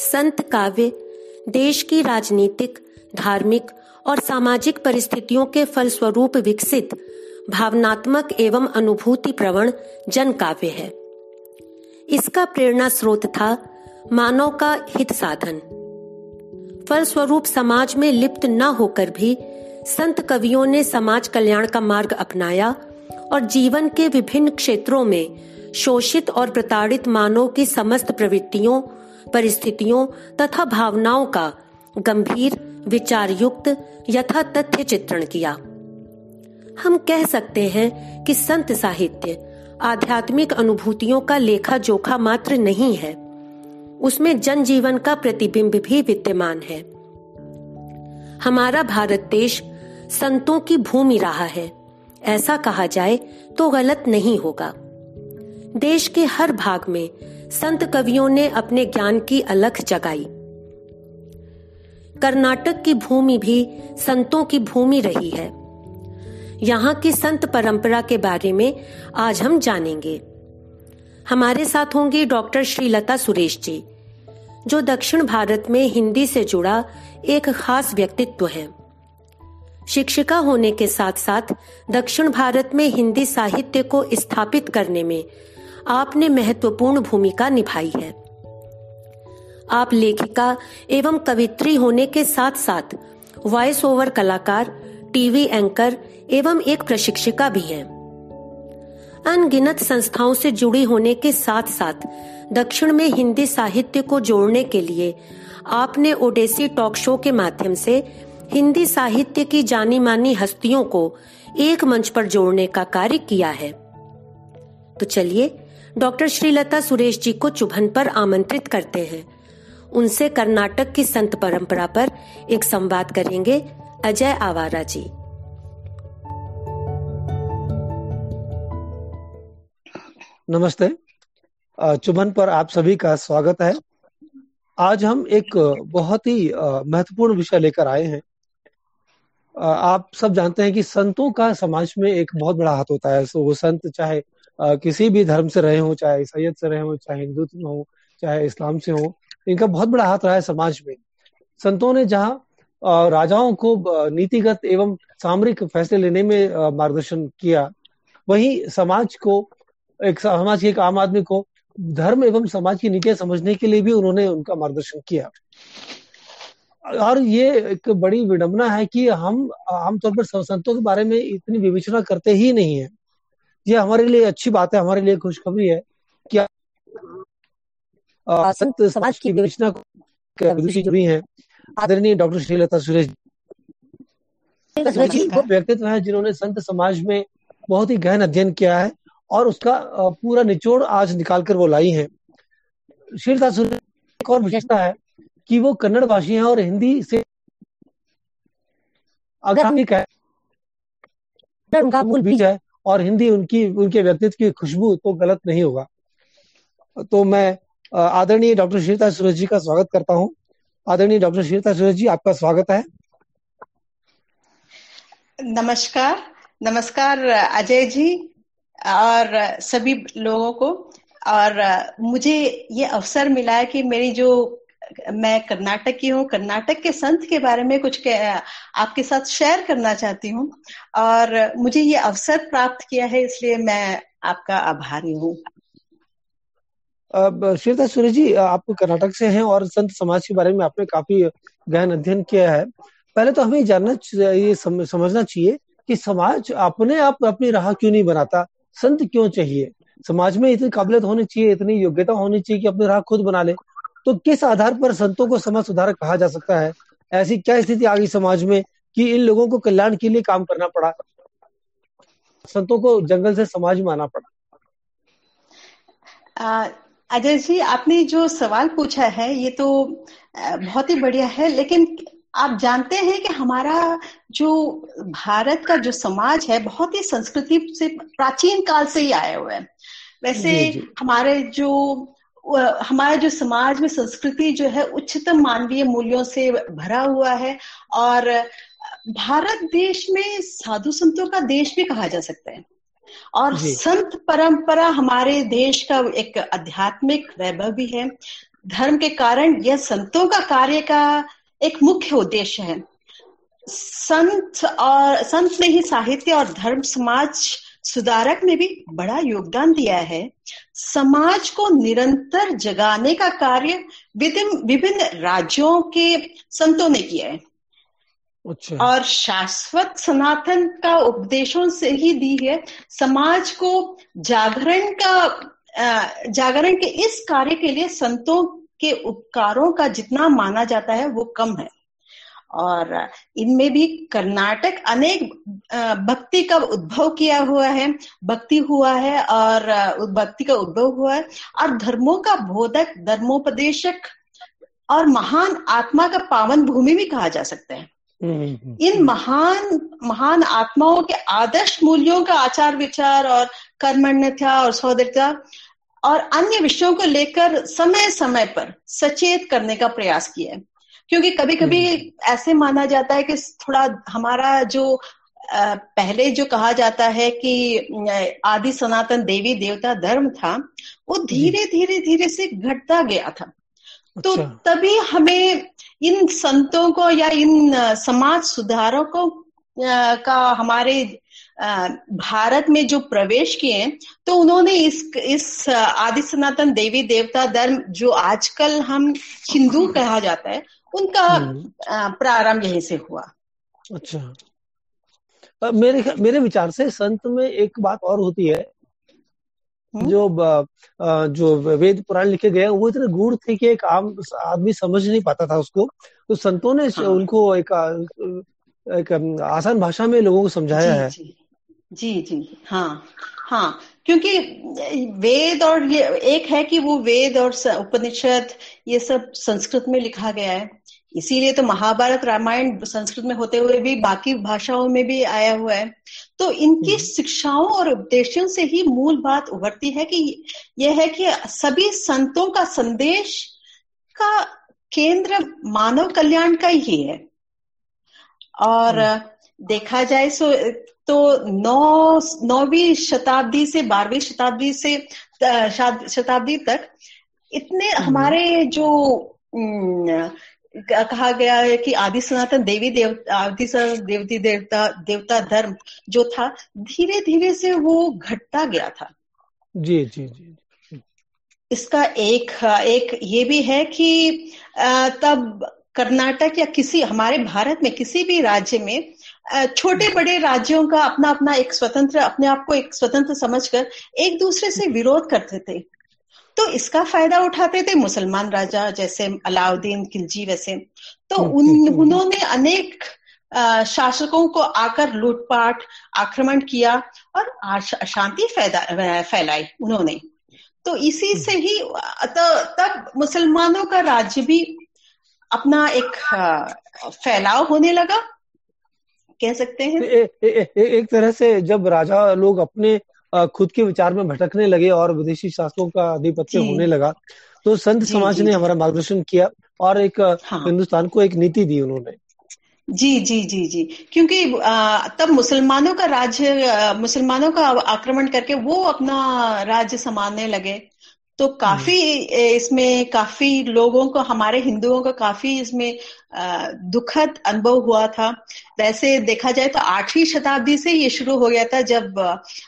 संत काव्य देश की राजनीतिक, धार्मिक और सामाजिक परिस्थितियों के फलस्वरूप विकसित भावनात्मक एवं अनुभूति प्रवण जन काव्य है। इसका प्रेरणा स्रोत था मानव का हित साधन। फलस्वरूप समाज में लिप्त न होकर भी संत कवियों ने समाज कल्याण का मार्ग अपनाया और जीवन के विभिन्न क्षेत्रों में शोषित और प्रताड़ित मानव की समस्त प्रवृत्तियों, परिस्थितियों तथा भावनाओं का गंभीर, विचारयुक्त यथा तथ्य चित्रण किया। हम कह सकते हैं कि संत साहित्य आध्यात्मिक अनुभूतियों का लेखा जोखा मात्र नहीं है, उसमें जनजीवन का प्रतिबिंब भी विद्यमान है। हमारा भारत देश संतों की भूमि रहा है, ऐसा कहा जाए तो गलत नहीं होगा। देश के हर भाग में संत कवियों ने अपने ज्ञान की अलख जगाई। कर्नाटक की भूमि भी संतों की भूमि रही है। यहाँ की संत परंपरा के बारे में आज हम जानेंगे। हमारे साथ होंगे डॉक्टर श्रीलता सुरेश जी, जो दक्षिण भारत में हिंदी से जुड़ा एक खास व्यक्तित्व है। शिक्षिका होने के साथ साथ दक्षिण भारत में हिंदी साहित्य को स्थापित करने में आपने महत्वपूर्ण भूमिका निभाई है। आप लेखिका एवं कवित्री होने के साथ साथ वॉइस ओवर कलाकार, टीवी एंकर एवं एक प्रशिक्षिका भी हैं। अनगिनत संस्थाओं से जुड़ी होने के साथ साथ दक्षिण में हिंदी साहित्य को जोड़ने के लिए आपने ओडेसी टॉक शो के माध्यम से हिंदी साहित्य की जानी मानी हस्तियों को एक मंच पर जोड़ने का कार्य किया है। तो चलिए डॉक्टर श्रीलता सुरेश जी को चुभन पर आमंत्रित करते हैं। उनसे कर्नाटक की संत परंपरा पर एक संवाद करेंगे अजय आवारा जी। नमस्ते, चुभन पर आप सभी का स्वागत है। आज हम एक बहुत ही महत्वपूर्ण विषय लेकर आए हैं। आप सब जानते हैं कि संतों का समाज में एक बहुत बड़ा हाथ होता है। वो संत चाहे किसी भी धर्म से रहे हो, चाहे ईसाईयत से रहे हो, चाहे हिंदुत्व में हो, चाहे इस्लाम से हो, इनका बहुत बड़ा हाथ रहा है समाज में। संतों ने जहाँ राजाओं को नीतिगत एवं सामरिक फैसले लेने में मार्गदर्शन किया, वहीं समाज के एक आम आदमी को धर्म एवं समाज की नीतियां समझने के लिए भी उन्होंने उनका मार्गदर्शन किया। और ये एक बड़ी विडंबना है कि हम आमतौर पर संतों के बारे में इतनी विवेचना करते ही नहीं है। ये हमारे लिए अच्छी बात है, हमारे लिए खुशखबरी है कि संत समाज की विवेचना जो भी है, आदरणीय डॉक्टर श्रीलता सुरेश जी वो व्यक्तित्व है जिन्होंने संत समाज में बहुत ही गहन अध्ययन किया है और उसका पूरा निचोड़ आज निकाल कर वो लाई है। श्रीलता सुरेश एक और विशेषता है कि वो कन्नड़ भाषी हैं और हिंदी से आगामिक है, उनका मूल बीज है और हिंदी उनके व्यक्तित्व की खुशबू तो गलत नहीं होगा। तो मैं आदरणीय डॉक्टर श्रीलता सुरेश जी का स्वागत करता हूँ। आदरणीय डॉक्टर श्रीलता सुरेश जी, आपका स्वागत है। नमस्कार अजय जी और सभी लोगों को। और मुझे ये अवसर मिला है कि मैं कर्नाटक की हूँ, कर्नाटक के संत के बारे में कुछ आपके साथ शेयर करना चाहती हूँ और मुझे ये अवसर प्राप्त किया है, इसलिए मैं आपका आभारी हूँ। श्रीलता सुरेश जी, आप कर्नाटक से हैं और संत समाज के बारे में आपने काफी गहन अध्ययन किया है। पहले तो हमें समझना चाहिए कि समाज अपने आप अपनी राह क्यों नहीं बनाता, संत क्यों चाहिए? समाज में इतनी काबिलियत होनी चाहिए, इतनी योग्यता होनी चाहिए कि अपनी राह खुद बना ले। तो किस आधार पर संतों को समाज सुधारक कहा जा सकता है? ऐसी क्या स्थिति आ गई समाज में कि इन लोगों को कल्याण के लिए काम करना पड़ा, संतों को जंगल से समाज में आना पड़ा? अजय जी, आपने जो सवाल पूछा है ये तो बहुत ही बढ़िया है, लेकिन आप जानते हैं कि हमारा जो भारत का जो समाज है बहुत ही संस्कृति से प्राचीन काल से ही आया हुआ है। वैसे हमारा जो समाज में संस्कृति जो है उच्चतम मानवीय मूल्यों से भरा हुआ है और भारत देश में साधु संतों का देश भी कहा जा सकता है। और संत परंपरा हमारे देश का एक आध्यात्मिक वैभव भी है। धर्म के कारण यह संतों का कार्य का एक मुख्य उद्देश्य है। संत ने ही साहित्य और धर्म समाज सुधारक में भी बड़ा योगदान दिया है। समाज को निरंतर जगाने का कार्य विभिन्न राज्यों के संतों ने किया है। अच्छा। और शाश्वत सनातन का उपदेशों से ही दी है। समाज को जागरण के इस कार्य के लिए संतों के उपकारों का जितना माना जाता है वो कम है। और इनमें भी कर्नाटक अनेक भक्ति का उद्भव किया हुआ है, भक्ति हुआ है और भक्ति का उद्भव हुआ है, और धर्मों का बोधक, धर्मोपदेशक और महान आत्मा का पावन भूमि भी कहा जा सकता है। इन महान आत्माओं के आदर्श मूल्यों का आचार विचार और कर्मण्यता और सौदर्यता और अन्य विषयों को लेकर समय समय पर सचेत करने का प्रयास किया है। क्योंकि कभी कभी ऐसे माना जाता है कि थोड़ा हमारा जो पहले जो कहा जाता है कि आदि सनातन देवी देवता धर्म था, वो धीरे धीरे से घटता गया था। तो तभी हमें इन संतों को या इन समाज सुधारकों का हमारे भारत में जो प्रवेश किए, तो उन्होंने इस आदि सनातन देवी देवता धर्म जो आजकल हम हिंदू कहा जाता है, उनका प्रारंभ यहीं से हुआ। अच्छा। मेरे विचार से संत में एक बात और होती है, जो वेद पुराण लिखे गए वो इतने गूढ़ थे कि एक आम आदमी समझ नहीं पाता था उसको। तो संतों ने उनको एक आसान भाषा में लोगों को समझाया है। जी हाँ, क्योंकि वेद और ये एक है कि वो वेद और उपनिषद ये सब संस्कृत में लिखा गया है, इसीलिए तो महाभारत रामायण संस्कृत में होते हुए भी बाकी भाषाओं में भी आया हुआ है। तो इनकी शिक्षाओं और उपदेशों से ही मूल बात उभरती है कि यह है कि सभी संतों का संदेश का केंद्र मानव कल्याण का ही है। और देखा जाए तो 9वीं शताब्दी से 12वीं शताब्दी तक इतने हमारे जो कहा गया है कि आदि सनातन देवी देवता धर्म जो था, धीरे धीरे से वो घटता गया था। जी। इसका एक ये भी है कि तब कर्नाटक या हमारे भारत में किसी भी राज्य में छोटे बड़े राज्यों का अपना एक अपने आप को एक स्वतंत्र समझकर एक दूसरे से विरोध करते थे। तो इसका फायदा उठाते थे मुसलमान राजा, जैसे अलाउद्दीन खिलजी वैसे। तो उन्होंने अनेक शासकों को आकर लूटपाट, आक्रमण किया और अशांति फैलाई उन्होंने। तो इसी से ही तब मुसलमानों का राज्य भी अपना एक फैलाव होने लगा, कह सकते हैं। एक तरह से जब राजा लोग अपने खुद के विचार में भटकने लगे और विदेशी शासकों का आधिपत्य होने लगा, तो संत समाज ने हमारा मार्गदर्शन किया और एक हिंदुस्तान को एक नीति दी उन्होंने। जी, क्योंकि तब मुसलमानों का आक्रमण करके वो अपना राज्य संभालने लगे। तो काफी लोगों को, हमारे हिंदुओं को काफी इसमें दुखद अनुभव हुआ था। वैसे देखा जाए तो 8वीं शताब्दी से ये शुरू हो गया था, जब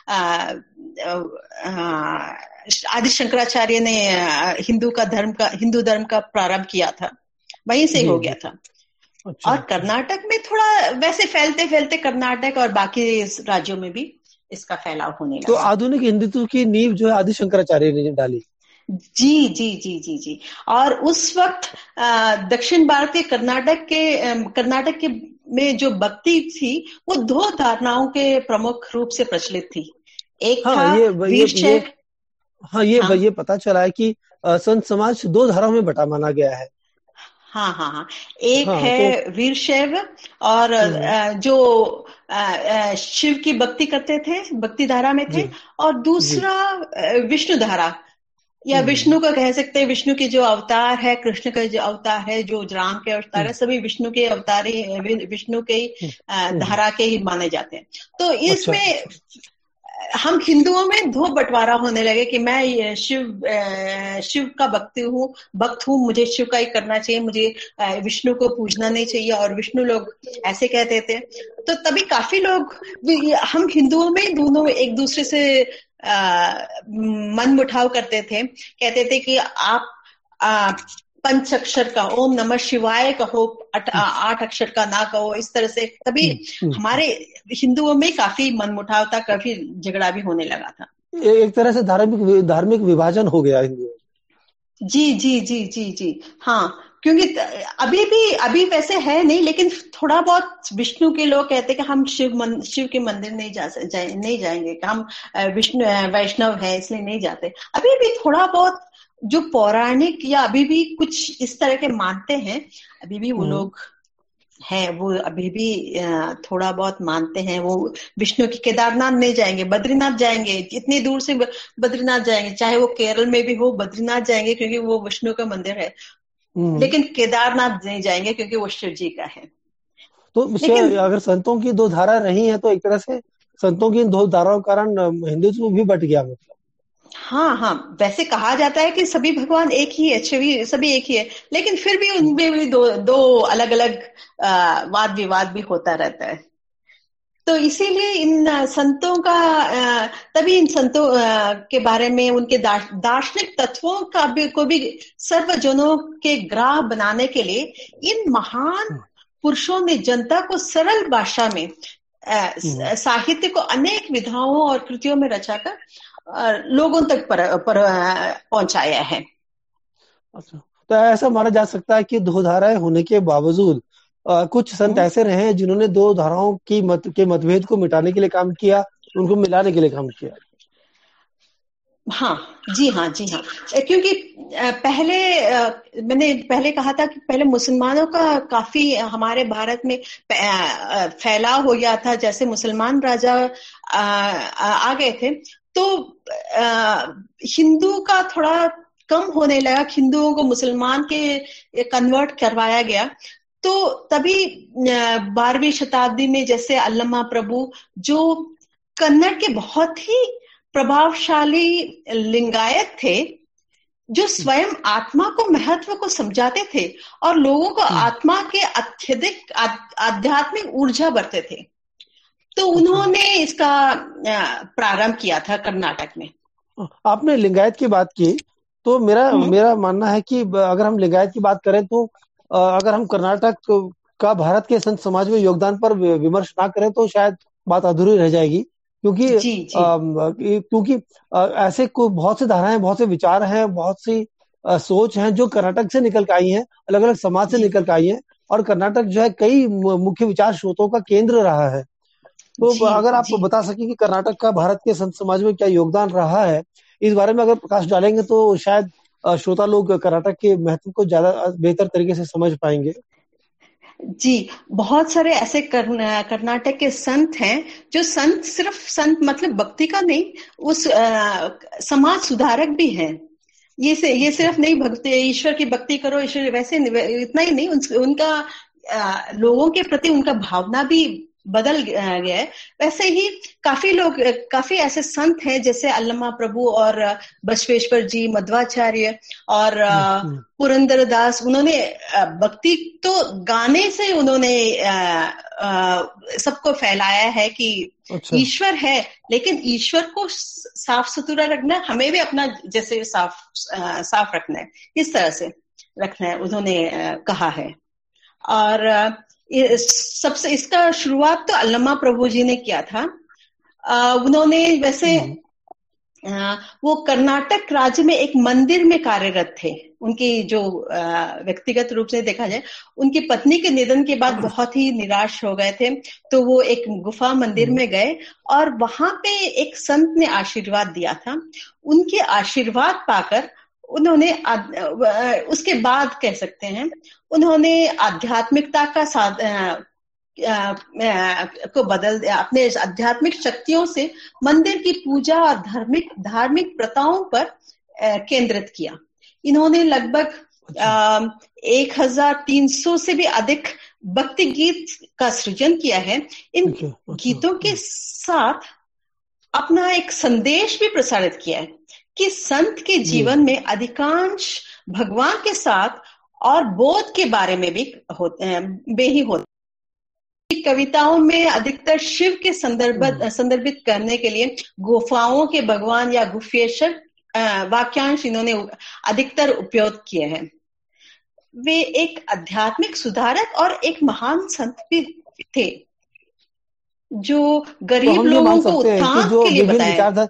आदि शंकराचार्य ने हिंदू धर्म का प्रारंभ किया था, वहीं से हो गया था। और कर्नाटक में थोड़ा वैसे फैलते कर्नाटक और बाकी राज्यों में भी इसका फैलाव होने लगा। तो आधुनिक हिंदुत्व की नींव जो है आदि शंकराचार्य ने डाली। जी। और उस वक्त दक्षिण भारतीय कर्नाटक के में जो भक्ति थी, वो 2 धारणाओं के प्रमुख रूप से प्रचलित थी। एक था वीरशैव। ये पता चला है कि संत समाज 2 धाराओं में बटा माना गया है। हाँ। एक है वीरशैव और जो शिव की भक्ति करते थे, भक्ति धारा में थे, और दूसरा विष्णु धारा या विष्णु का कह सकते हैं। विष्णु के जो अवतार है, कृष्ण का जो अवतार है, जो राम के अवतार है, सभी विष्णु के अवतार ही, विष्णु के धारा के ही माने जाते हैं। तो इसमें हम हिंदुओं में दो बंटवारा होने लगे कि मैं शिव का भक्त हूँ, मुझे शिव का ही करना चाहिए, मुझे विष्णु को पूजना नहीं चाहिए, और विष्णु लोग ऐसे कहते थे। तो तभी काफी लोग, हम हिंदुओं में दोनों एक दूसरे से मन मुटाव करते थे, कहते थे कि आप पंच अक्षर का ओम नमः शिवाय कहो, 8 अक्षर का ना कहो, इस तरह से। तभी हमारे हिंदुओं में काफी मनमुटाव था, काफी झगड़ा भी होने लगा था। एक तरह से धार्मिक विभाजन हो गया हिंदुओं। जी जी जी जी जी हाँ, क्योंकि अभी वैसे है नहीं, लेकिन थोड़ा बहुत विष्णु के लोग कहते हैं कि हम शिव के मंदिर नहीं जाएंगे, कि हम विष्णु वैष्णव है इसलिए नहीं जाते। अभी भी थोड़ा बहुत जो पौराणिक या अभी भी कुछ इस तरह के मानते हैं, अभी भी वो लोग हैं, वो अभी भी थोड़ा बहुत मानते हैं। वो विष्णु की केदारनाथ नहीं जाएंगे, बद्रीनाथ जाएंगे, इतनी दूर से बद्रीनाथ जाएंगे, चाहे वो केरल में भी हो, बद्रीनाथ जाएंगे क्योंकि वो विष्णु का मंदिर है, लेकिन केदारनाथ नहीं जाएंगे क्योंकि वो शिव जी का है। तो अगर संतों की दो धारा रही है तो एक तरह से संतों की इन दो धाराओं के कारण हिंदुत्व भी बट गया, मतलब। हाँ, वैसे कहा जाता है कि सभी भगवान एक ही है, सभी एक ही है, लेकिन फिर भी उनमें भी दो अलग अलग वाद विवाद भी होता रहता है। तो इसीलिए इन संतों के बारे में, उनके दार्शनिक तत्वों को भी सर्वजनों के ग्राह्य बनाने के लिए इन महान पुरुषों ने जनता को सरल भाषा में साहित्य को अनेक विधाओं और कृतियों में रचाकर लोगों तक पहुंचाया है। अच्छा, तो ऐसा माना जा सकता है कि दो धाराएं होने के बावजूद कुछ संत ऐसे रहे हैं जिन्होंने दो धाराओं के मतभेद को मिटाने के लिए काम किया, उनको मिलाने के लिए काम किया। हाँ जी हाँ, क्योंकि मैंने पहले कहा था कि पहले मुसलमानों का काफी हमारे भारत में फैलाव हो गया था। जैसे मुसलमान राजा आ गए थे तो हिंदू का थोड़ा कम होने लगा, हिंदुओं को मुसलमान के कन्वर्ट करवाया गया। तो तभी 12वीं शताब्दी में जैसे अल्लमा प्रभु, जो कन्नड़ के बहुत ही प्रभावशाली लिंगायत थे, जो स्वयं आत्मा को महत्व को समझाते थे और लोगों को आत्मा के अत्यधिक आध्यात्मिक ऊर्जा भरते थे, तो उन्होंने इसका प्रारंभ किया था कर्नाटक में। आपने लिंगायत की बात की, तो मेरा मानना है कि अगर हम लिंगायत की बात करें तो अगर हम कर्नाटक का भारत के संत समाज में योगदान पर विमर्श ना करें तो शायद बात अधूरी रह जाएगी, क्योंकि ऐसे बहुत से धाराएं, बहुत से विचार हैं, बहुत सी सोच हैं जो कर्नाटक से निकल के आई हैं, अलग अलग समाज से निकल के आई हैं, और कर्नाटक जो है कई मुख्य विचार स्रोतों का केंद्र रहा है। तो अगर आप बता सकें कि कर्नाटक का भारत के संत समाज में क्या योगदान रहा है, इस बारे में अगर प्रकाश डालेंगे तो शायद श्रोता लोग कर्नाटक के महत्व को ज्यादा बेहतर तरीके से समझ पाएंगे। जी, बहुत सारे ऐसे कर्नाटक के संत हैं, जो सिर्फ संत मतलब भक्ति का नहीं, उस समाज सुधारक भी हैं। ये सिर्फ नहीं भक्ति, ईश्वर की भक्ति करो, ईश्वर वैसे इतना ही नहीं, उनका लोगों के प्रति उनका भावना भी बदल गया है। वैसे ही काफी ऐसे संत हैं जैसे अल्लमा प्रभु और बसवेश्वर जी, मध्वाचार्य और पुरंदर दास। उन्होंने भक्ति तो गाने से उन्होंने सबको फैलाया है कि ईश्वर है, लेकिन ईश्वर को साफ सुथरा रखना, हमें भी अपना जैसे साफ रखना है, इस तरह से रखना है, उन्होंने कहा है। और सबसे इसका शुरुआत तो अल्लमा प्रभु जी ने किया था। उन्होंने वैसे वो कर्नाटक राज्य में एक मंदिर में कार्यरत थे। उनकी जो व्यक्तिगत रूप से देखा जाए, उनकी पत्नी के निधन के बाद बहुत ही निराश हो गए थे, तो वो एक गुफा मंदिर में गए और वहां पे एक संत ने आशीर्वाद दिया था। उनके आशीर्वाद पाकर उन्होंने उसके बाद कह सकते हैं, उन्होंने आध्यात्मिकता का को बदल दिया, अपने आध्यात्मिक शक्तियों से मंदिर की पूजा और धार्मिक प्रथाओं पर केंद्रित किया। इन्होंने लगभग 1300 से भी अधिक भक्ति गीत का सृजन किया है। इन गीतों के साथ अपना एक संदेश भी प्रसारित किया है कि संत के जीवन में अधिकांश भगवान के साथ और बोध के बारे में भी होते। कविताओं में अधिकतर शिव के संदर्भित करने के लिए गुफाओं के भगवान या गुफेश्वर वाक्यांश इन्होंने अधिकतर उपयोग किए हैं। वे एक आध्यात्मिक सुधारक और एक महान संत भी थे जो गरीब लोगों को उत्थान के लिए बताया।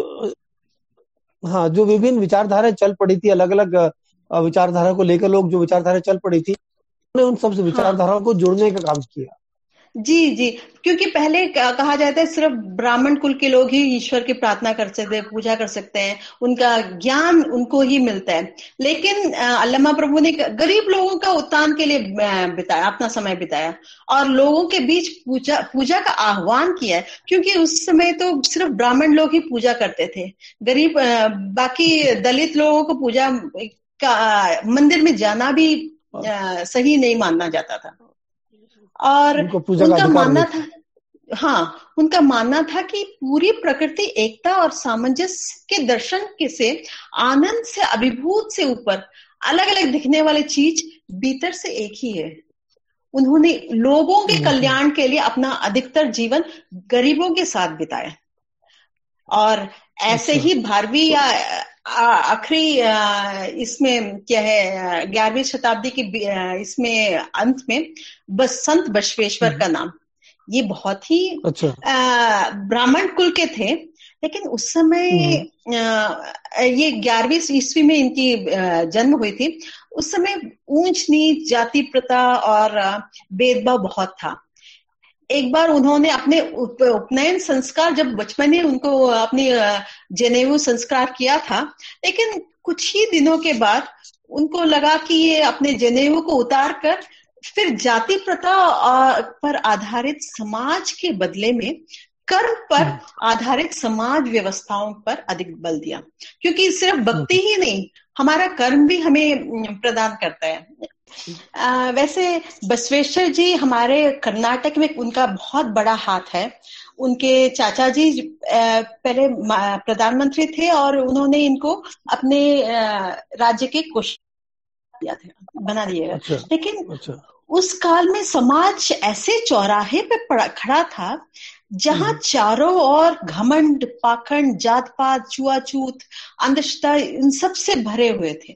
जो विभिन्न विचारधाराएं चल पड़ी थी, अलग अलग विचारधारा को लेकर लोग जो विचारधारा चल पड़ी थी, उन्होंने उन सब विचारधाराओं को जोड़ने का काम किया। जी, क्योंकि पहले कहा जाता है सिर्फ ब्राह्मण कुल के लोग ही ईश्वर की प्रार्थना कर सकते हैं, पूजा कर सकते हैं, उनका ज्ञान उनको ही मिलता है। लेकिन अल्लामा प्रभु ने गरीब लोगों का उत्थान के लिए बिताया, अपना समय बिताया और लोगों के बीच पूजा का आह्वान किया है, क्योंकि उस समय तो सिर्फ ब्राह्मण लोग ही पूजा करते थे। गरीब बाकी दलित लोगों को पूजा का मंदिर में जाना भी सही नहीं माना जाता था। और उनका मानना था कि पूरी प्रकृति एकता और सामंजस्य के दर्शन से आनंद से अभिभूत से ऊपर अलग अलग दिखने वाली चीज भीतर से एक ही है। उन्होंने लोगों के कल्याण के लिए अपना अधिकतर जीवन गरीबों के साथ बिताया और ऐसे ही 12वीं या आखिरी इसमें क्या है 11वीं शताब्दी की इसमें अंत में संत बसवेश्वर का नाम, ये बहुत ही ब्राह्मण कुल के थे, लेकिन उस समय ये 11वीं ईस्वी में इनकी जन्म हुई थी। उस समय ऊंच नीच, जाति प्रथा और भेदभाव बहुत था। एक बार उन्होंने अपने उपनयन संस्कार, जब बचपन में उनको अपनी जनेऊ संस्कार किया था, लेकिन कुछ ही दिनों के बाद उनको लगा कि ये अपने जनेऊ को उतार कर फिर जाति प्रथा पर आधारित समाज के बदले में कर्म पर आधारित समाज व्यवस्थाओं पर अधिक बल दिया, क्योंकि सिर्फ भक्ति ही नहीं, हमारा कर्म भी हमें प्रदान करता है। वैसे बसवेश्वर जी हमारे कर्नाटक में उनका बहुत बड़ा हाथ है। उनके चाचा जी पहले प्रधानमंत्री थे और उन्होंने इनको अपने राज्य के बना दिया। लेकिन उस काल में समाज ऐसे चौराहे पे खड़ा था जहां चारों ओर घमंड, पाखंड, जात पात, छुआछूत, अंधश्रद्धा इन सब से भरे हुए थे।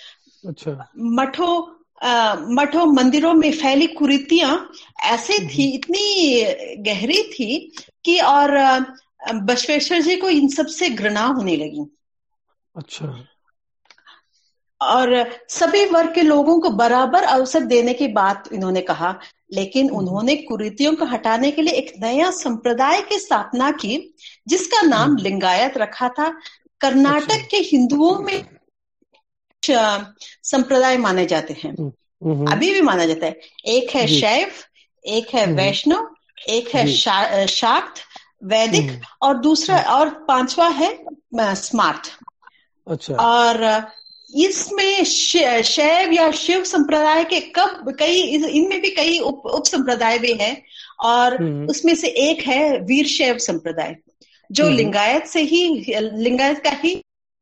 मठों मंदिरों में फैली कुरीतियां ऐसे थी, इतनी गहरी थी कि और बसवेश्वर जी को इन सब से घृणा होने लगी। और सभी वर्ग के लोगों को बराबर अवसर देने की बात इन्होंने कहा, लेकिन उन्होंने कुरीतियों को हटाने के लिए एक नया संप्रदाय की स्थापना की जिसका नाम लिंगायत रखा था। कर्नाटक के हिंदुओं में संप्रदाय माने जाते हैं, अभी भी माना जाता है। एक है शैव, एक है वैष्णव, एक है शाक्त वैदिक और दूसरा और पांचवा है स्मार्ट। और इसमें शैव या शिव संप्रदाय के इनमें भी कई उप संप्रदाय भी हैं और उसमें से एक है वीर शैव संप्रदाय जो लिंगायत का ही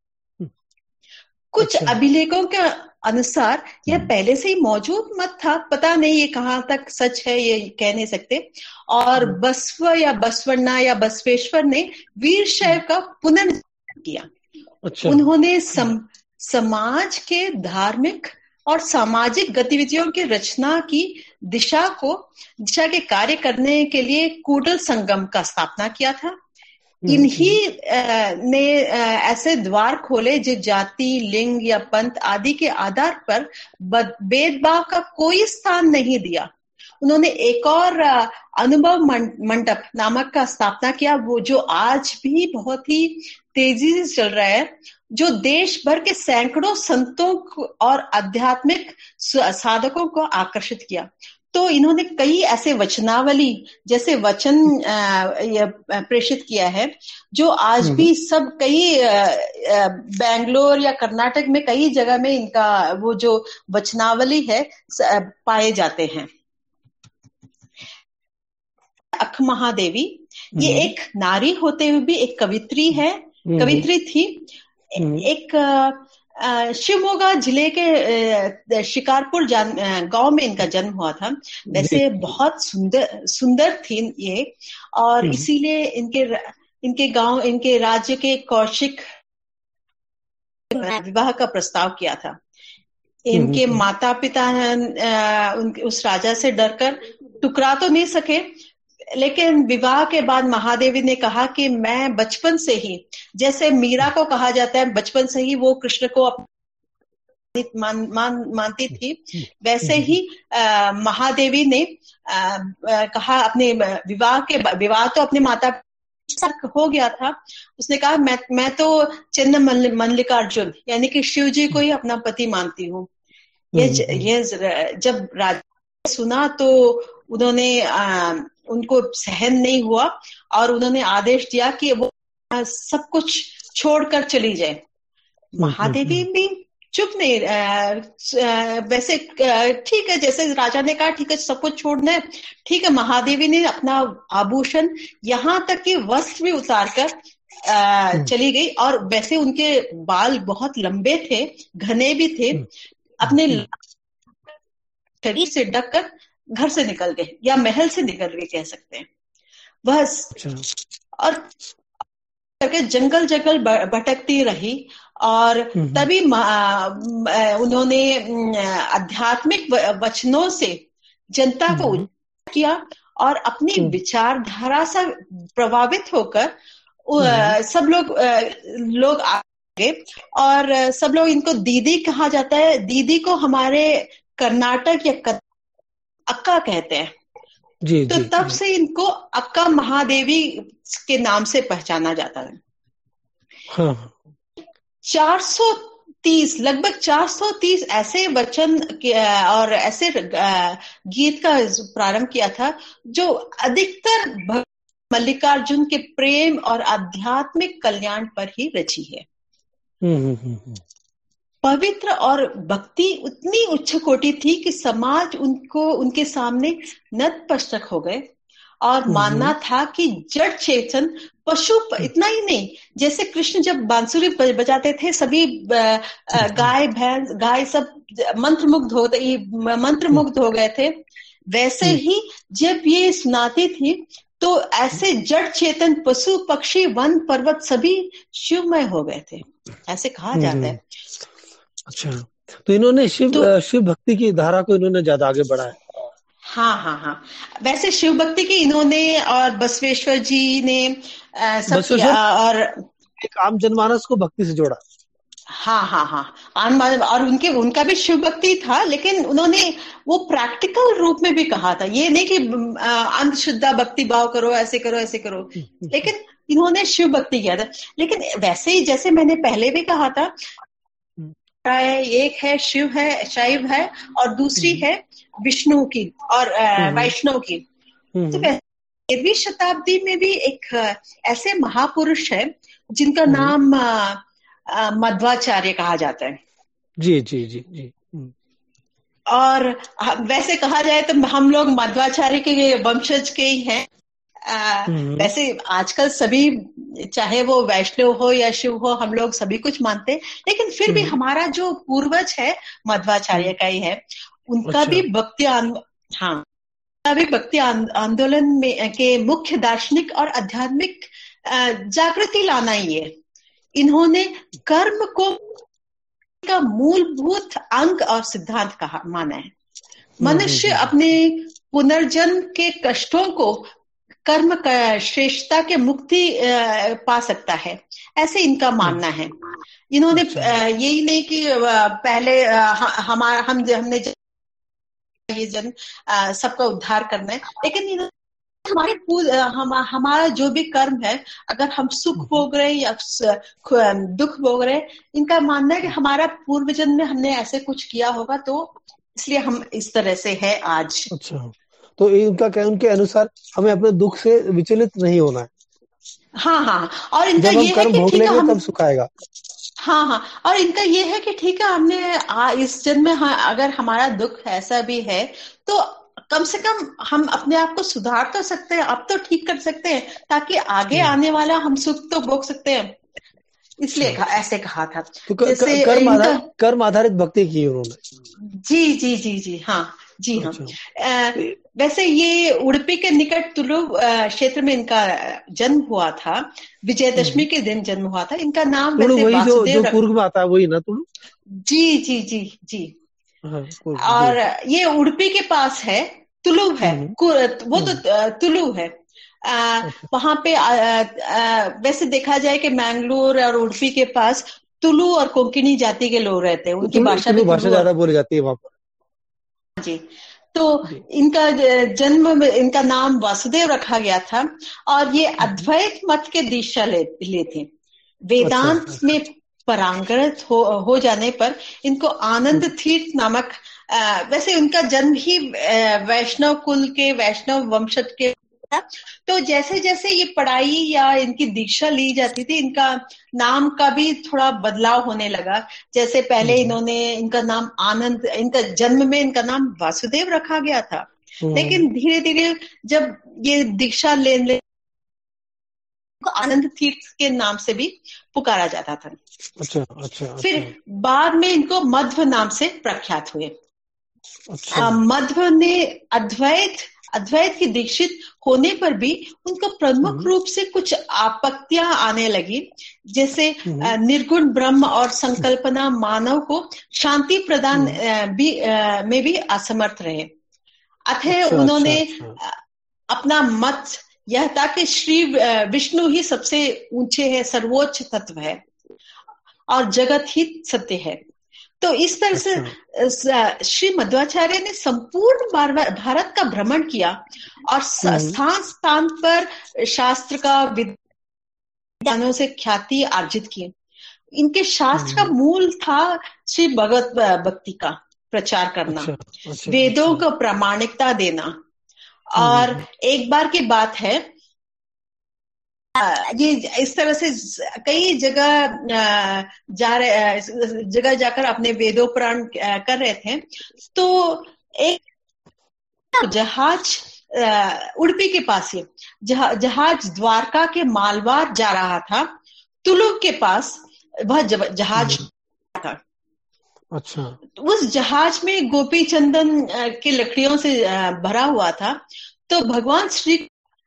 कुछ अभिलेखों के अनुसार यह पहले से ही मौजूद मत था। पता नहीं ये कहाँ तक सच है, ये कह नहीं सकते। और बसव या बसवन्ना या बसवेश्वर ने वीर शैव का पुनर्जन्म किया। उन्होंने समाज के धार्मिक और सामाजिक गतिविधियों की रचना की दिशा के कार्य करने के लिए कूडल संगम का स्थापना किया था। इन्हीं ने ऐसे द्वार खोले जो जाति, लिंग या पंथ आदि के आधार पर भेदभाव का कोई स्थान नहीं दिया। उन्होंने एक और अनुभव मंडप नामक का स्थापना किया, वो जो आज भी बहुत ही तेजी से चल रहा है, जो देश भर के सैकड़ों संतों और आध्यात्मिक साधकों को आकर्षित किया। तो इन्होंने कई ऐसे वचनावली जैसे वचन प्रेषित किया है जो आज भी सब कई बैंगलोर या कर्नाटक में कई जगह में इनका वो जो वचनावली है पाए जाते हैं। अख महादेवी ये एक नारी होते हुए भी एक कवित्री है, कवित्री थी। एक शिवमोगा जिले के शिकारपुर गांव में इनका जन्म हुआ था। वैसे बहुत सुंदर थी ये, और इसीलिए इनके गांव, इनके राज्य के कौशिक विवाह का प्रस्ताव किया था। इनके माता पिता उस राजा से डरकर टुकरा तो नहीं सके, लेकिन विवाह के बाद महादेवी ने कहा कि मैं बचपन से ही, जैसे मीरा को कहा जाता है बचपन से ही वो कृष्ण को मानती थी, वैसे ही महादेवी ने कहा अपने विवाह तो अपने माता हो गया था। उसने कहा मैं तो चिन्ह मल्लिकार्जुन यानी कि शिव जी को ही अपना पति मानती हूँ। ये जब राजा सुना तो उन्होंने उनको सहन नहीं हुआ और उन्होंने आदेश दिया कि वो सब कुछ छोड़कर चली जाए। महादेवी भी चुप नहीं, वैसे ठीक है, जैसे राजा ने कहा ठीक है सब कुछ छोड़ना है, ठीक है। महादेवी ने अपना आभूषण यहाँ तक कि वस्त्र भी उतार कर चली गई, और वैसे उनके बाल बहुत लंबे थे, घने भी थे, अपने शरीर से ढककर घर से निकल गए या महल से निकल गए कह सकते हैं। वह और करके जंगल जंगल भटकती रही, और तभी उन्होंने आध्यात्मिक वचनों से जनता को उजागर किया और अपनी विचारधारा से प्रभावित होकर सब लोग आगे, और सब लोग इनको दीदी कहा जाता है। दीदी को हमारे कर्नाटक या अक्का कहते हैं। तो तब से इनको अक्का महादेवी के नाम से पहचाना जाता है। हाँ। 430 लगभग 430 ऐसे वचन और ऐसे गीत का प्रारंभ किया था जो अधिकतर मल्लिकार्जुन के प्रेम और आध्यात्मिक कल्याण पर ही रची है। पवित्र और भक्ति उतनी उच्च कोटि थी कि समाज उनके सामने नतमस्तक हो गए और मानना था कि जड़ चेतन पशु, इतना ही नहीं, जैसे कृष्ण जब बांसुरी बजाते थे सभी गाय भैंस गाय सब मंत्रमुग्ध हो गए थे, वैसे ही जब ये सुनाती थी तो ऐसे जड़ चेतन पशु पक्षी वन पर्वत सभी शिवमय हो गए थे, ऐसे कहा जाता है। अच्छा, तो इन्होंने शिव भक्ति की धारा को इन्होंने ज्यादा आगे बढ़ाया। हाँ। वैसे शिव भक्ति की इन्होंने और बसवेश्वर जी ने सब किया, और एक आम जनमानस को भक्ति से जोड़ा। हाँ। और उनका भी शिव भक्ति था, लेकिन उन्होंने वो प्रैक्टिकल रूप में भी कहा था। ये नहीं कि अंधश्रद्धा भक्ति भाव करो, ऐसे करो, लेकिन इन्होंने शिव भक्ति किया था। लेकिन वैसे ही जैसे मैंने पहले भी कहा था, एक है शैव है और दूसरी है विष्णु की और वैष्णव की। तो 13वीं शताब्दी में भी एक ऐसे महापुरुष है जिनका नाम मध्वाचार्य कहा जाता है। जी। और वैसे कहा जाए तो हम लोग मध्वाचार्य के वंशज के ही हैं। वैसे आजकल सभी, चाहे वो वैष्णव हो या शिव हो, हम लोग सभी कुछ मानते हैं, लेकिन फिर भी हमारा जो पूर्वज है मध्वाचार्य का ही है। उनका भी भक्ति आंदोलन में के मुख्य दार्शनिक और आध्यात्मिक जागृति लाना ही है। इन्होंने कर्म को का मूलभूत अंग और सिद्धांत माना है। मनुष्य अपने पुनर्जन्म के कष्टों को कर्म श्रेष्ठता के मुक्ति पा सकता है, ऐसे इनका मानना है। इन्होंने यही नहीं कि पहले हमने ये जन सबका उद्धार करना है, लेकिन हमारा जो भी कर्म है, अगर हम सुख भोग रहे या दुख भोग रहे, इनका मानना है कि हमारा पूर्व जन्म में हमने ऐसे कुछ किया होगा, तो इसलिए हम इस तरह से है आज। अच्छा, तो इनका क्या, उनके अनुसार हमें अपने दुख से विचलित नहीं होना है। हाँ। और इनका ये है कि ठीक है, तब सुख आएगा। हाँ। और इनका ये है कि ठीक है, हमने इस जन्म में अगर हमारा दुख ऐसा भी है तो कम से कम हम अपने आप को सुधार तो सकते हैं, अब तो ठीक कर सकते हैं, ताकि आगे आने वाला हम सुख तो भोग सकते हैं, इसलिए ऐसे कहा था। तो जैसे कर्म आधारित भक्ति की उन्होंने। जी जी जी जी हाँ, जी हाँ। वैसे ये उडुपी के निकट तुलु क्षेत्र में इनका जन्म हुआ था, विजयदशमी के दिन जन्म हुआ था। इनका नाम वैसे वही वासुदेव जो पूर्व में आता है वही ना तुलु? जी जी जी जी। और ये उडुपी के पास है, तुलु है, वो तो तुलु है। वहां पे वैसे देखा जाए कि मैंगलोर और उडुपी के पास तुलु और कोंकणी जाति के लोग रहते हैं, उनकी भाषा भी भाषा ज्यादा बोली जाती है वहां पर। जी। तो इनका जन्म, इनका नाम वासुदेव रखा गया था, और ये अद्वैत मत के दीक्षा ले थे। वेदांत में परांगत हो जाने पर इनको आनंद तीर्थ नामक, वैसे उनका जन्म ही वैष्णव कुल के, वैष्णव वंशज के था। तो जैसे जैसे ये पढ़ाई या इनकी दीक्षा ली जाती थी, इनका नाम का भी थोड़ा बदलाव होने लगा। जैसे पहले इन्होंने, इनका नाम आनंद, इनका जन्म में इनका नाम वासुदेव रखा गया था, लेकिन धीरे धीरे जब ये दीक्षा ले आनंद तीर्थ के नाम से भी पुकारा जाता था। अच्छा। फिर बाद में इनको मध्व नाम से प्रख्यात हुए। मध्व ने अद्वैत की दीक्षित होने पर भी उनको प्रमुख रूप से कुछ आपत्तियां आने लगी, जैसे निर्गुण ब्रह्म और संकल्पना मानव को शांति प्रदान में भी असमर्थ रहे। अतः उन्होंने अपना मत यह था कि श्री विष्णु ही सबसे ऊंचे है, सर्वोच्च तत्व है और जगत ही सत्य है। तो इस तरह से श्री मध्वाचार्य ने संपूर्ण भारत का भ्रमण किया और स्थान स्थान पर शास्त्र का विद्वानों से ख्याति अर्जित की। इनके शास्त्र का मूल था श्री भगवत भक्ति का प्रचार करना, वेदों को प्रामाणिकता देना। और एक बार की बात है, ये इस तरह से कई जगह जाकर अपने वेदों पुराण कर रहे थे। तो एक जहाज उडुपी के पास ही जहाज द्वारका के मालवार जा रहा था, तुलु के पास वह जहाज था। अच्छा। उस जहाज में गोपी चंदन के लकड़ियों से भरा हुआ था। तो भगवान श्री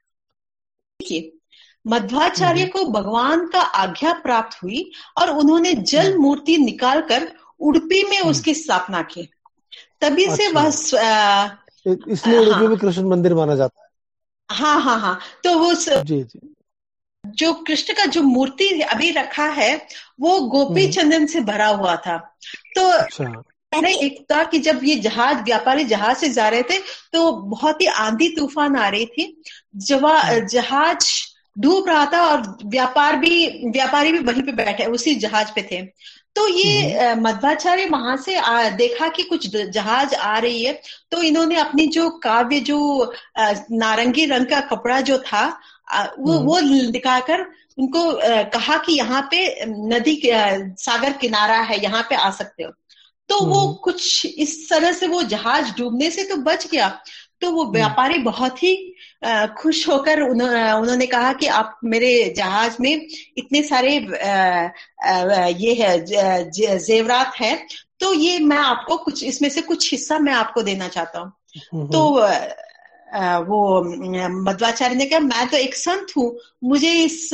की मध्वाचार्य को भगवान का आज्ञा प्राप्त हुई और उन्होंने जल मूर्ति निकालकर उडुपी में उसकी स्थापना की। तभी से वह इसलिए उडुपी में कृष्ण मंदिर माना जाता है। हाँ। तो वो जी। जो कृष्ण का जो मूर्ति अभी रखा है वो गोपी चंदन से भरा हुआ था। तो पहले एक था कि जब ये व्यापारी जहाज से जा रहे थे तो बहुत ही आंधी तूफान आ रही थी, जहाज डूब रहा था और व्यापारी भी वहीं पे बैठे उसी जहाज पे थे। तो ये मध्वाचार्य वहां से देखा कि कुछ जहाज आ रही है, तो इन्होंने अपनी जो काव्य, जो नारंगी रंग का कपड़ा जो था वो दिखाकर उनको कहा कि यहाँ पे नदी सागर किनारा है, यहाँ पे आ सकते हो। तो वो कुछ इस तरह से वो जहाज डूबने से तो बच गया। तो वो व्यापारी बहुत ही खुश होकर उन्होंने कहा कि आप मेरे जहाज में इतने सारे ये है जेवरात है, तो ये मैं आपको कुछ इसमें से कुछ हिस्सा मैं आपको देना चाहता हूँ। तो वो मध्वाचार्य ने कहा मैं तो एक संत हूँ, मुझे इस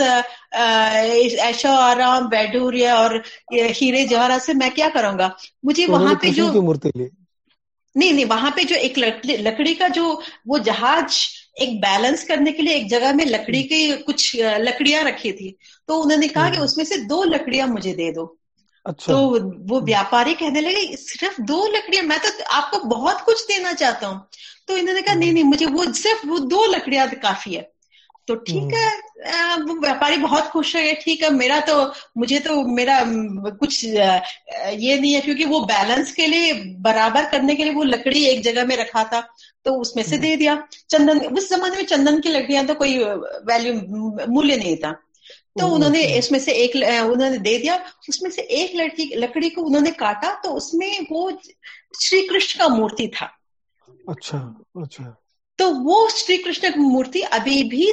ऐशो आराम वैडूर्य और हीरे जवाहरात से मैं क्या करूंगा। मुझे वहां पे जो नहीं वहां पे जो एक लकड़ी का जो वो जहाज एक बैलेंस करने के लिए एक जगह में लकड़ी की कुछ लकड़ियां रखी थी, तो उन्होंने कहा कि उसमें से 2 लकड़ियां मुझे दे दो। अच्छा। तो वो व्यापारी कहने लगे सिर्फ 2 लकड़ियां, मैं तो आपको बहुत कुछ देना चाहता हूँ। तो इन्होंने कहा नहीं मुझे सिर्फ वो 2 लकड़ियां काफी है। तो ठीक है, वो व्यापारी बहुत खुश हो गए। ठीक है, मुझे तो मेरा कुछ ये नहीं है, क्योंकि वो बैलेंस के लिए बराबर करने के लिए वो लकड़ी एक जगह में रखा था, तो उसमें से दे दिया। चंदन, उस जमाने में चंदन की लकड़ियां तो कोई मूल्य नहीं था। तो उन्होंने इसमें से उन्होंने दे दिया। उसमें से एक लकड़ी को उन्होंने काटा, तो उसमें वो श्री कृष्ण का मूर्ति था। अच्छा अच्छा। तो वो श्री कृष्ण की मूर्ति अभी भी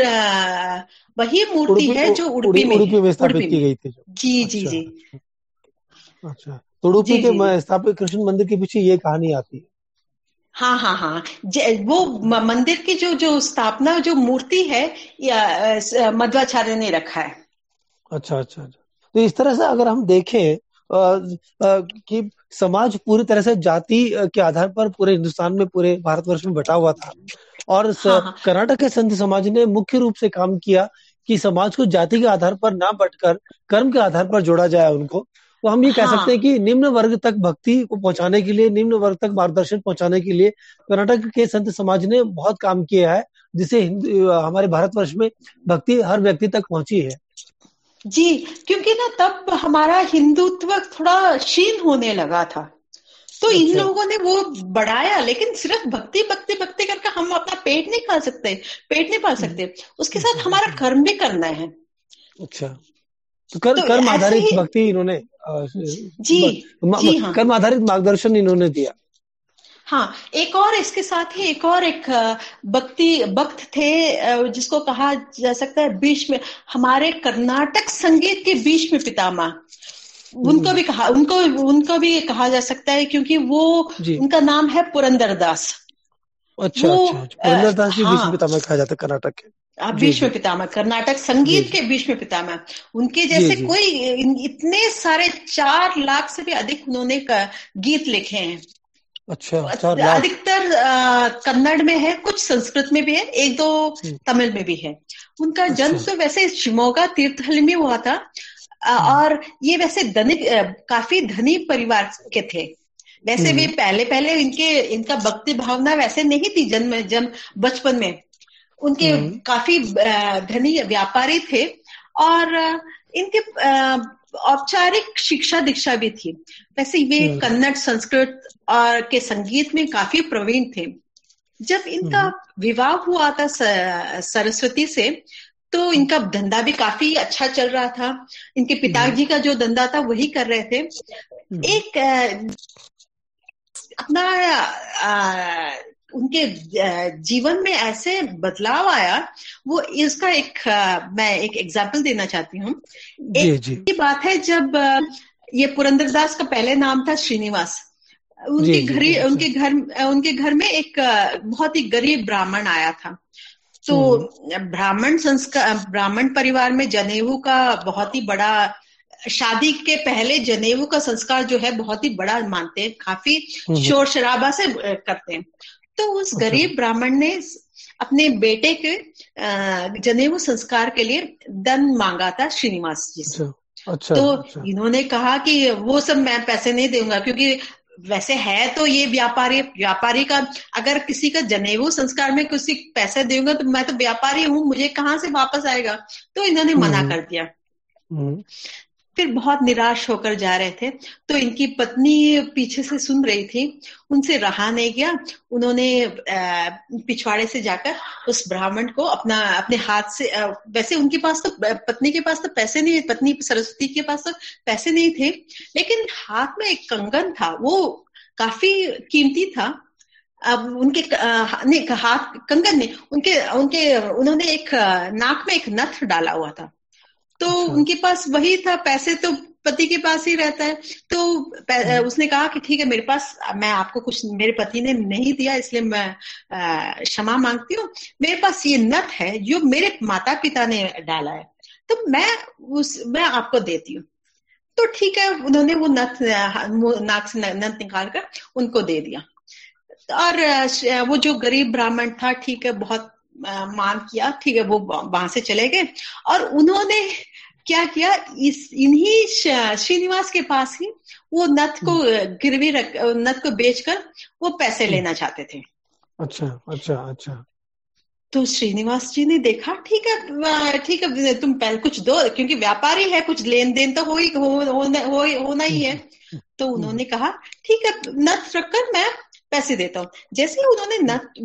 वही मूर्ति है जो उडुपी में है, उडुपी में स्थापित उडुपी की में। गई थी जो। जी जी अच्छा जी अच्छा। तो उडुपी जी के जी जी। स्थापित कृष्ण मंदिर के पीछे ये कहानी आती है। हाँ हाँ हाँ। वो मंदिर की जो जो स्थापना जो मूर्ति है, मध्वाचार्य ने रखा है। अच्छा अच्छा अच्छा। तो इस तरह से अगर हम देखें कि समाज पूरी तरह से जाति के आधार पर पूरे हिंदुस्तान में, पूरे भारतवर्ष में बटा हुआ था, और हाँ हाँ कर्नाटक के संत समाज ने मुख्य रूप से काम किया कि समाज को जाति के आधार पर ना बंटकर कर्म के आधार पर जोड़ा जाए उनको। तो हम ये कह सकते हैं हाँ कि निम्न वर्ग तक भक्ति को पहुंचाने के लिए, निम्न वर्ग तक मार्गदर्शन पहुंचाने के लिए कर्नाटक के संत समाज ने बहुत काम किया है, जिससे हमारे भारतवर्ष में भक्ति हर व्यक्ति तक पहुंची है। जी। क्योंकि ना तब हमारा हिंदुत्व थोड़ा क्षीण होने लगा था, तो इन अच्छा लोगों ने वो बढ़ाया। लेकिन सिर्फ भक्ति भक्ति भक्ति करके हम अपना पेट नहीं खा सकते, पेट नहीं पाल सकते, उसके साथ हमारा कर्म भी करना है। अच्छा। तो तो कर्म ऐसे आधारित ही भक्ति इन्होंने जी जी हाँ कर्म आधारित मार्गदर्शन इन्होंने दिया। हाँ। एक और इसके साथ ही एक और एक भक्त थे, जिसको कहा जा सकता है बीच में हमारे कर्नाटक संगीत के बीच में पितामह। हम्म, उनको भी कहा जा सकता है, क्योंकि वो जी। उनका नाम है पुरंदरदास। अच्छा वो अच्छा अच्छा। पुरंदरदास जी भीष्म हाँ, पितामह कहा जाता है कर्नाटक के। जी भीष्म जी पितामह, कर्नाटक जी संगीत जी के भीष्म पितामह। उनके जी जैसे जी। कोई इतने सारे 4 लाख से भी अधिक उन्होंने गीत लिखे हैं। अच्छा, 4 लाख। अधिकतर कन्नड़ में है, कुछ संस्कृत में भी है, एक दो हम्म, तमिल में भी है। उनका अच्छा। जन्म तो वैसे शिमोगा तीर्थहल्ली में हुआ था। हम्म और ये वैसे धनिक, काफी धनी परिवार के थे। वैसे वे हम्म पहले पहले इनका भक्ति भावना वैसे नहीं थी जन्म बचपन में। उनके हम्म काफी धनी व्यापारी थे। और इनके औपचारिक शिक्षा दीक्षा भी थी। वैसे वे हम्म कन्नड़, संस्कृत और के संगीत में काफी प्रवीण थे। जब इनका हम्म विवाह हुआ था सरस्वती से, तो इनका धंधा भी काफी अच्छा चल रहा था। इनके हम्म पिताजी का जो धंधा था वही कर रहे थे। हम्म एक अपना उनके जीवन में ऐसे बदलाव आया। वो इसका मैं एक एग्जाम्पल देना चाहती हूँ। जी एक जी ही बात है, जब ये पुरंदरदास का पहले नाम था श्रीनिवास। जी जी जी। अच्छा। उनके घर में एक बहुत ही गरीब ब्राह्मण आया था। तो हम्म ब्राह्मण परिवार में जनेऊ का बहुत ही बड़ा, शादी के पहले जनेऊ का संस्कार जो है बहुत ही बड़ा मानते हैं, काफी हम्म। शोर शराबा से करते हैं। तो उस अच्छा गरीब ब्राह्मण ने अपने बेटे के जनेऊ संस्कार के लिए धन मांगा था श्रीनिवास जी से। अच्छा अच्छा तो अच्छा। इन्होंने कहा कि वो सब मैं पैसे नहीं दूंगा, क्योंकि वैसे है तो ये व्यापारी का, अगर किसी का जनेऊ संस्कार में किसी पैसे दूंगा तो मैं तो व्यापारी हूँ, मुझे कहाँ से वापस आएगा। तो इन्होंने मना हम्म कर दिया। हम्म फिर बहुत निराश होकर जा रहे थे, तो इनकी पत्नी पीछे से सुन रही थी, उनसे रहा नहीं गया। उन्होंने पिछवाड़े से जाकर उस ब्राह्मण को अपने हाथ से, वैसे उनके पास तो, पत्नी के पास तो पैसे नहीं, पत्नी सरस्वती के पास तो पैसे नहीं थे, लेकिन हाथ में एक कंगन था, वो काफी कीमती था। अब उनके हाथ कंगन में उनके उनके उन्होंने एक नाक में एक नथ डाला हुआ था। तो अच्छा। उनके पास वही था, पैसे तो पति के पास ही रहता है। तो उसने कहा कि ठीक है, मेरे पास, मैं आपको कुछ, मेरे पति ने नहीं दिया इसलिए मैं क्षमा मांगती हूँ। मेरे पास ये नथ है जो मेरे माता पिता ने डाला है, तो मैं आपको देती हूँ। तो ठीक है, उन्होंने वो नथ नाक से नथ निकाल कर उनको दे दिया। और वो जो गरीब ब्राह्मण था, ठीक है, बहुत मान किया, ठीक है, वो वहां से चले गए। और उन्होंने क्या किया, इन्हीं श्रीनिवास के पास ही वो नथ को गिरवी रख, नथ को बेचकर वो पैसे लेना चाहते थे। अच्छा अच्छा अच्छा। तो श्रीनिवास जी ने देखा, ठीक है, तुम पहले कुछ दो, क्योंकि व्यापारी है, कुछ लेन देन तो होना ही है। तो उन्होंने कहा ठीक है, नथ रखकर मैं पैसे देता हूँ। जैसे ही उन्होंने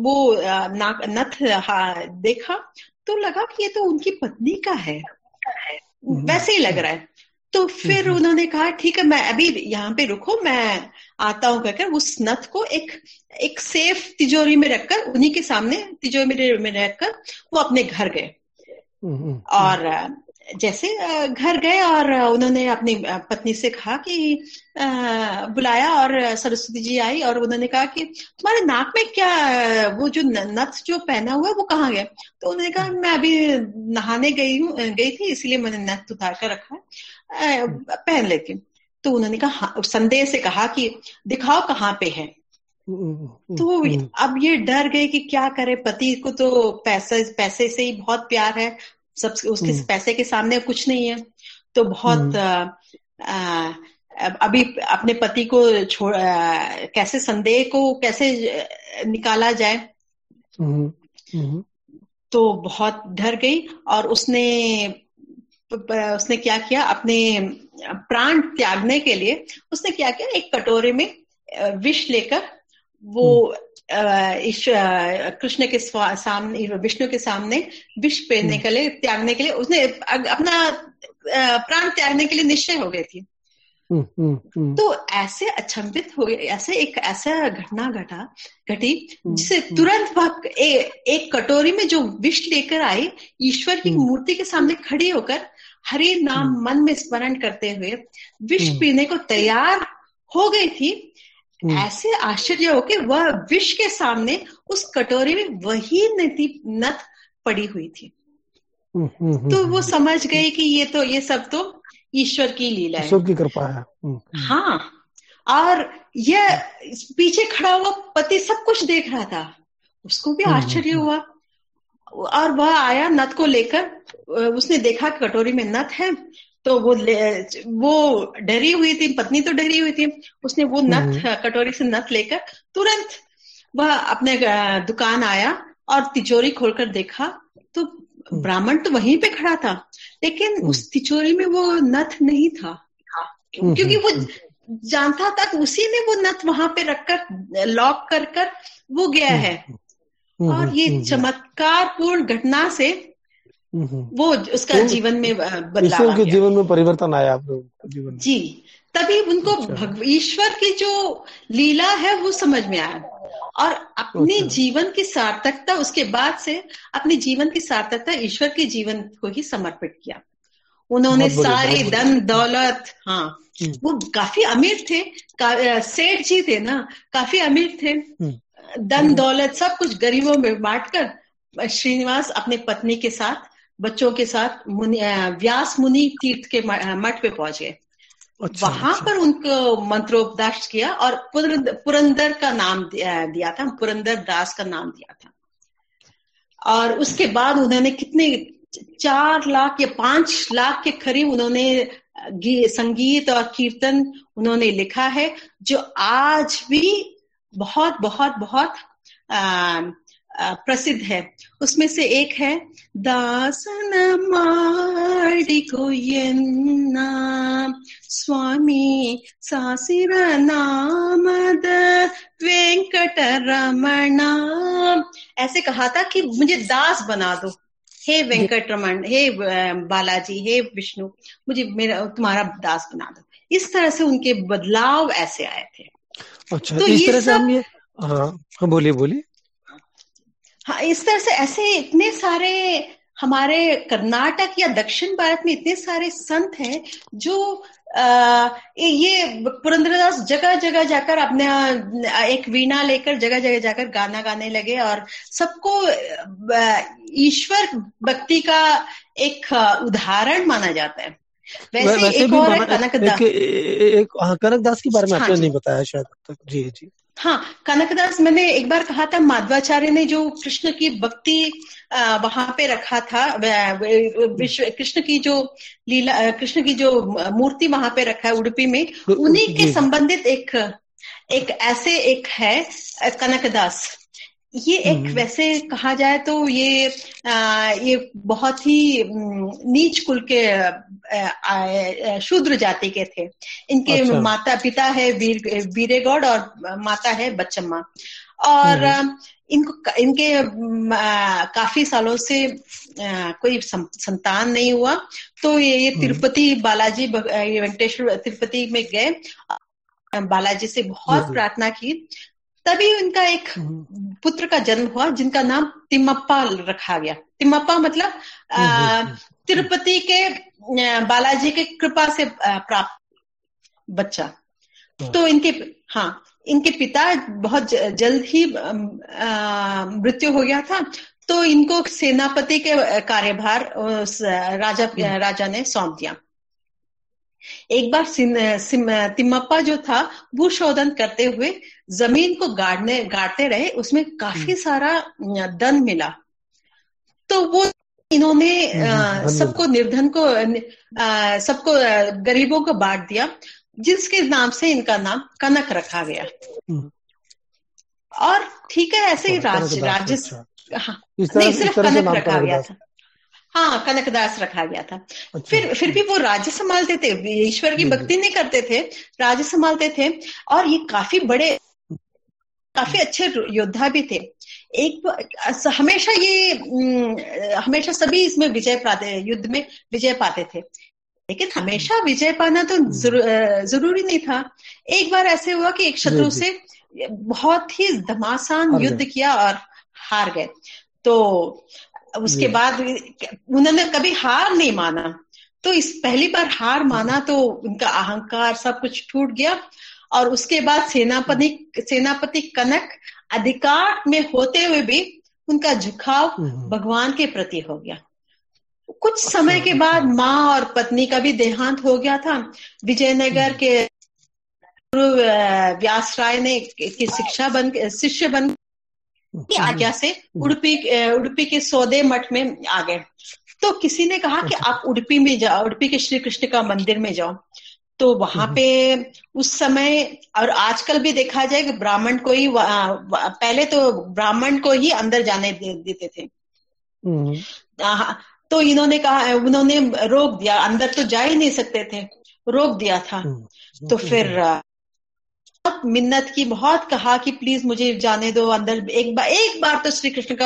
नथ देखा, तो लगा कि ये तो उनकी पत्नी का है, वैसे ही लग रहा है। तो फिर उन्होंने कहा ठीक है, मैं अभी यहाँ पे रुको, मैं आता हूँ कहकर उस नथ को एक सेफ तिजोरी में रखकर, उन्हीं के सामने तिजोरी में रखकर वो अपने घर गए। और जैसे घर गए और उन्होंने अपनी पत्नी से कहा कि बुलाया, और सरस्वती जी आई और उन्होंने कहा कि तुम्हारे नाक में क्या, वो जो नथ जो पहना हुआ है वो कहाँ गया? तो उन्होंने कहा मैं अभी नहाने गई थी, इसलिए मैंने नथ उतार कर रखा है, पहन लेती हूँ। तो उन्होंने कहा, संदेह से कहा कि दिखाओ कहाँ पे है। तो अब ये डर गए कि क्या करे, पति को तो पैसे से ही बहुत प्यार है, सब उसके पैसे के सामने कुछ नहीं है। तो बहुत अभी अपने पति को कैसे संदेह को कैसे निकाला जाए। तो बहुत डर गई और उसने क्या किया, अपने प्राण त्यागने के लिए उसने क्या किया, एक कटोरे में विष लेकर वो कृष्ण के सामने, विष्णु के सामने विष पीने के लिए, त्यागने के लिए उसने अपना प्राण त्यागने के लिए निश्चय हो गई थी। तो ऐसे अचंभित हो गए, ऐसा घटना घटी जिसे तुरंत एक कटोरी में जो विष लेकर आई, ईश्वर की मूर्ति के सामने खड़ी होकर हरि नाम मन में स्मरण करते हुए विष पीने को तैयार हो गई थी। ऐसे आश्चर्य हो कि वह विष के सामने उस कटोरी में वही नथ पड़ी हुई थी। तो वो समझ गई कि ये सब तो ईश्वर की लीला है, ईश्वर की कृपा है। हाँ, और यह पीछे खड़ा हुआ पति सब कुछ देख रहा था, उसको भी आश्चर्य हुआ और वह आया नथ को लेकर। उसने देखा कटोरी में नथ है, तो वो डरी हुई थी, पत्नी तो डरी हुई थी। उसने वो नथ, कटोरी से नथ लेकर तुरंत वह अपने दुकान आया और तिजोरी खोलकर देखा तो ब्राह्मण तो वहीं पे खड़ा था, लेकिन उस तिजोरी में वो नथ नहीं था, क्योंकि वो जानता था कि उसी ने वो नथ वहां पे रखकर लॉक कर वो गया है। और ये चमत्कारपूर्ण घटना से वो उसका जीवन में बदलाव आया, जीवन में परिवर्तन आया आप लोगों जीवन में। जी, तभी उनको ईश्वर की जो लीला है वो समझ में आया और अपने जीवन की सार्थकता, उसके बाद से अपने जीवन की सार्थकता ईश्वर के जीवन को ही समर्पित किया। उन्होंने सारी धन दौलत, हाँ, वो काफी अमीर थे, सेठ जी थे ना, काफी अमीर थे, धन दौलत सब कुछ गरीबों में बांटकर श्रीनिवास अपने पत्नी के साथ, बच्चों के साथ व्यास मुनि तीर्थ के मठ पे पहुंच गए। वहां पर उनको मंत्रोपदेश किया और पुरंदर का नाम दिया था, पुरंदर दास का नाम दिया था। और उसके बाद उन्होंने कितने 4 लाख या 5 लाख के करीब उन्होंने संगीत और कीर्तन उन्होंने लिखा है, जो आज भी बहुत बहुत बहुत प्रसिद्ध है। उसमें से एक है दासन माड़ी कोयन्ना स्वामी सासिर नामद वेंकटरमणा। ऐसे कहा था कि मुझे दास बना दो, हे वेंकटरमण, हे बालाजी, हे विष्णु, मुझे तुम्हारा दास बना दो। इस तरह से उनके बदलाव ऐसे आए थे। अच्छा, तो इस तरह से हम ये, हाँ बोलिए। हाँ, इस तरह से ऐसे इतने सारे हमारे कर्नाटक या दक्षिण भारत में इतने सारे संत हैं जो ये पुरंदरदास जगह जगह जाकर अपने एक वीणा लेकर जगह जगह जाकर गाना गाने लगे और सबको ईश्वर भक्ति का एक उदाहरण माना जाता है। वैसे एक और है कनकदास के बारे में आपने नहीं बताया शायद तक। जी हाँ, कनकदास, मैंने एक बार कहा था, माधवाचार्य ने जो कृष्ण की भक्ति वहां पे रखा था, कृष्ण की जो लीला, कृष्ण की जो मूर्ति वहां पे रखा है उडुपी में, उन्हीं के संबंधित एक ऐसे एक है कनकदास। ये एक वैसे कहा जाए तो ये बहुत ही नीच कुल के शूद्र जाति के थे। इनके माता पिता है वीरेगौड़ और माता है बच्चम्मा। और इनके काफी सालों से कोई संतान नहीं हुआ। तो ये तिरुपति बालाजी वेंकटेश्वर तिरुपति में गए, बालाजी से बहुत प्रार्थना की, तभी उनका एक पुत्र का जन्म हुआ जिनका नाम तिम्मप्पा रखा गया। तिम्मप्पा मतलब तिरुपति के बालाजी के कृपा से प्राप्त बच्चा। तो इनके पिता बहुत जल्द ही मृत्यु हो गया था, तो इनको सेनापति के कार्यभार राजा ने सौंप दिया। एक बार तिम्मप्पा जो था भूशोधन करते हुए जमीन को गाड़ते रहे, उसमें काफी सारा धन मिला। तो वो इन्होंने सबको निर्धन को सबको गरीबों को बांट दिया, जिसके नाम से इनका नाम कनक रखा गया। और ठीक है, ऐसे ही नहीं सिर्फ कनक रखा गया था, हाँ कनकदास रखा गया था। फिर भी वो राज्य संभालते थे, ईश्वर की भक्ति नहीं करते थे, राज्य संभालते थे। और ये काफी अच्छे योद्धा भी थे। हमेशा सभी इसमें युद्ध में विजय पाते थे, लेकिन हमेशा विजय पाना तो जरूरी नहीं था। एक बार ऐसे हुआ कि एक शत्रु से बहुत ही घमासान युद्ध किया और हार गए। तो उसके बाद उन्होंने कभी हार नहीं माना, तो इस पहली बार हार माना तो उनका अहंकार सब कुछ टूट गया। और उसके बाद सेनापति कनक अधिकार में होते हुए भी उनका झुकाव भगवान के प्रति हो गया। कुछ समय के बाद माँ और पत्नी का भी देहांत हो गया था। विजयनगर के गुरु व्यासराय ने शिष्य बन की आज्ञा से उडुपी के सौदे मठ में आ गए। तो किसी ने कहा कि आप उडुपी में जाओ, उडुपी के श्री कृष्ण का मंदिर में जाओ। तो वहां पे उस समय और आजकल भी देखा जाए कि ब्राह्मण को ही पहले तो ब्राह्मण को ही अंदर जाने देते थे। तो उन्होंने रोक दिया, अंदर तो जा ही नहीं सकते थे, रोक दिया था। तो फिर बहुत मिन्नत की, बहुत कहा कि प्लीज मुझे जाने दो अंदर, एक बार तो श्री कृष्ण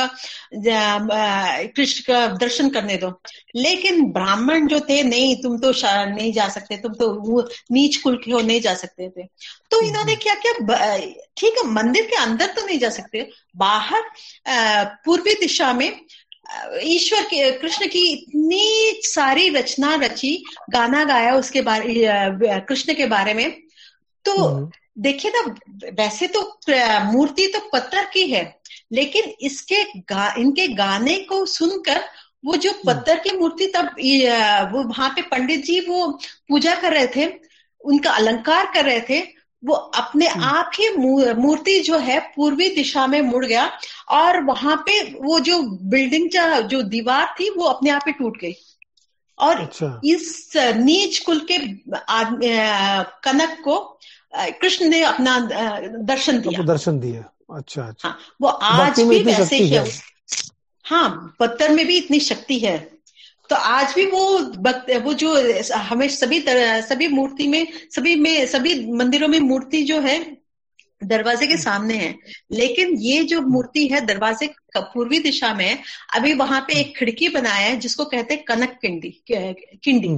का दर्शन करने दो। लेकिन ब्राह्मण जो थे, नहीं तुम तो नहीं जा सकते, तुम तो वो नीच कुल के हो, नहीं जा सकते थे। तो इन्होंने क्या किया, ठीक है मंदिर के अंदर तो नहीं जा सकते, बाहर पूर्वी दिशा में ईश्वर के कृष्ण की इतनी सारी रचना रची, गाना गाया उसके बारे कृष्ण के बारे में। तो देखिए ना, वैसे तो मूर्ति तो पत्थर की है, लेकिन इनके गाने को सुनकर वो जो पत्थर की मूर्ति, तब वो वहां पे पंडित जी वो पूजा कर रहे थे, उनका अलंकार कर रहे थे, वो अपने आप ही मूर्ति जो है पूर्वी दिशा में मुड़ गया और वहां पे वो जो बिल्डिंग जो दीवार थी वो अपने आप ही टूट गई। और इस नीच कुल के कनक को कृष्ण ने अपना दर्शन दिया। अच्छा। हाँ, वो आज भी वैसे ही है। हाँ, पत्थर में भी इतनी शक्ति है। तो आज भी वो जो हमें सभी मूर्ति में, सभी मंदिरों में मूर्ति जो है दरवाजे के सामने है, लेकिन ये जो मूर्ति है दरवाजे पूर्वी दिशा में है। अभी वहां पे एक खिड़की बनाया है जिसको कहते हैं कनक किंडी।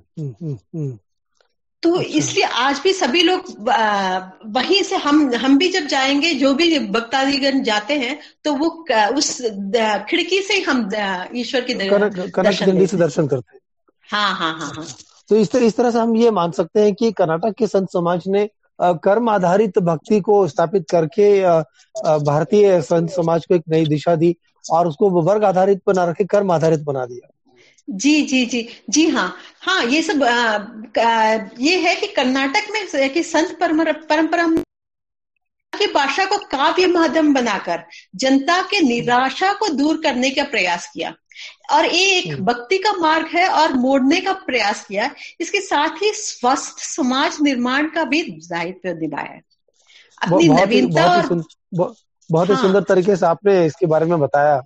तो इसलिए आज भी सभी लोग वहीं से हम भी जब जाएंगे, जो भी भक्तादिगण जाते हैं, तो वो उस खिड़की से हम ईश्वर की कनक से दर्शन करते हैं। हाँ। तो इस तरह से हम ये मान सकते हैं कि कर्नाटक के संत समाज ने कर्म आधारित भक्ति को स्थापित करके भारतीय संत समाज को एक नई दिशा दी और उसको वर्ग आधारित बना रखे कर्म आधारित बना दिया। जी हाँ, ये सब ये है कि कर्नाटक में कि संत परंपरा की भाषा को काव्य माध्यम बनाकर जनता के निराशा को दूर करने का प्रयास किया और ये एक भक्ति का मार्ग है और मोड़ने का प्रयास किया। इसके साथ ही स्वस्थ समाज निर्माण का भी दायित्व निभाया है। अपनी नवीनता बहुत ही सुंदर तरीके से आपने इसके बारे में बताया।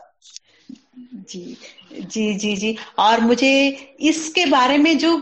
जी। और मुझे इसके बारे में जो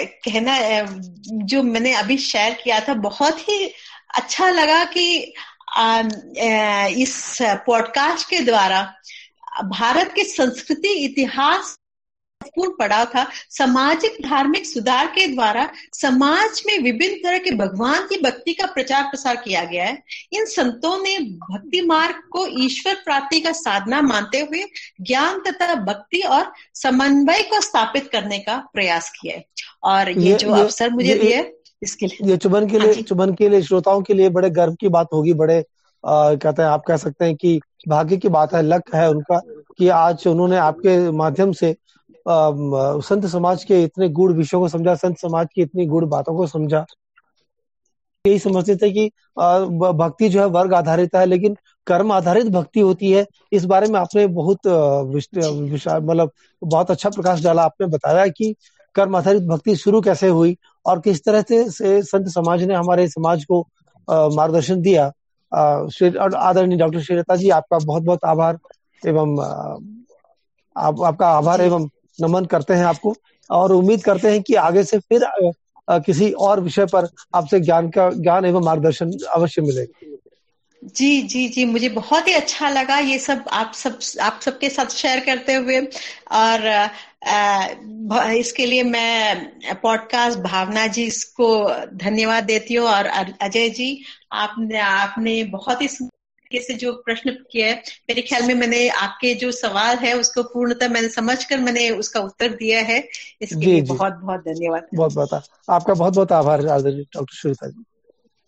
मैंने अभी शेयर किया था, बहुत ही अच्छा लगा कि इस पॉडकास्ट के द्वारा भारत के संस्कृति इतिहास पूर्ण पड़ाव था। सामाजिक धार्मिक सुधार के द्वारा समाज में विभिन्न तरह के भगवान की भक्ति का प्रचार प्रसार किया गया है। इन संतों ने भक्ति मार्ग को ईश्वर प्राप्ति का साधना मानते हुए ज्ञान तथा भक्ति और समन्वय को स्थापित करने का प्रयास किया है। और ये जो अवसर मुझे दिया है इसके लिए, ये चुमन के लिए श्रोताओं के लिए बड़े गर्व की बात होगी। बड़े कहते हैं, आप कह सकते हैं कि भाग्य की बात है, लक है उनका कि आज उन्होंने आपके माध्यम से संत समाज के इतने गूढ़ विषयों को समझा, संत समाज की इतनी गूढ़ बातों को समझा। यही समझते थे कि भक्ति जो है वर्ग आधारित है, लेकिन कर्म आधारित भक्ति होती है। इस बारे में आपने बहुत मतलब बहुत अच्छा प्रकाश डाला। आपने बताया कि कर्म आधारित भक्ति शुरू कैसे हुई और किस तरह से संत समाज ने हमारे समाज को मार्गदर्शन दिया। आदरणीय डॉक्टर श्रीलता जी, आपका बहुत बहुत आभार एवं आपका आभार एवं नमन करते हैं आपको, और उम्मीद करते हैं कि आगे से फिर किसी और विषय पर आपसे ज्ञान एवं मार्गदर्शन अवश्य मिलेगा। जी जी जी, मुझे बहुत ही अच्छा लगा ये सब आप सबके साथ शेयर करते हुए। और इसके लिए मैं पॉडकास्ट भावना जी को धन्यवाद देती हूँ। और अजय जी, आपने बहुत ही से जो प्रश्न किया है, मेरे ख्याल में मैंने आपके जो सवाल है उसको पूर्णतः मैंने समझकर मैंने उसका उत्तर दिया है। इसके लिए बहुत बहुत धन्यवाद। बहुत बहुत आपका बहुत बहुत आभार डॉक्टर श्रीलता जी।